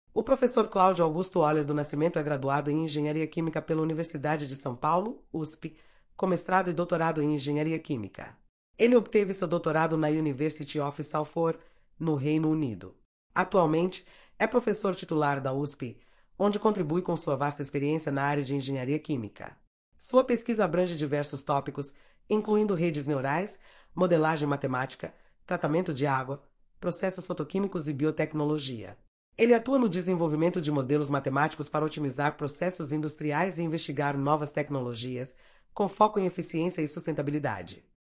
O professor Cláudio Augusto Oller do Nascimento é graduado em Engenharia Química pela Universidade de São Paulo, USP, com mestrado e doutorado em Engenharia Química. Ele obteve seu doutorado na University of Salford, no Reino Unido. Atualmente, é professor titular da USP, onde contribui com sua vasta experiência na área de engenharia química. Sua pesquisa abrange diversos tópicos, incluindo redes neurais, modelagem matemática, tratamento de água, processos fotoquímicos e biotecnologia. Ele atua no desenvolvimento de modelos matemáticos para otimizar processos industriais e investigar novas tecnologias, com foco em eficiência e sustentabilidade.